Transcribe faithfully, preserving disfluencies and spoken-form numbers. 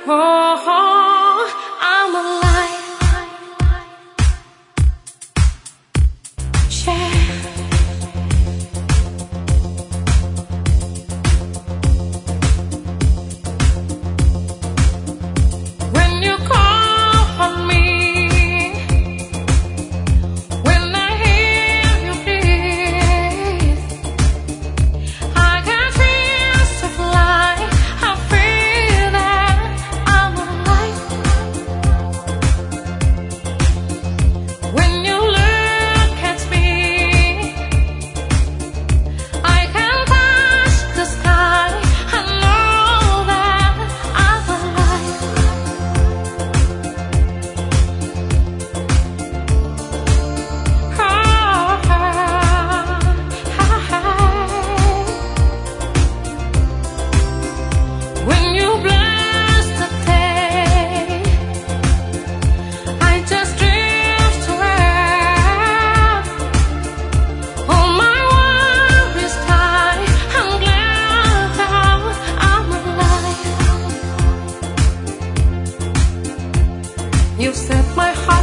Oh, I'm alive. Yeah. When you call on me, when I hear you breathe, I can feel so fly. I feel that I'm alive. When you look at me, I can touch the sky. I know that I'm alive. When you bless the day, I just drift away. All my worries die. I'm glad that I'm alive. You set my heart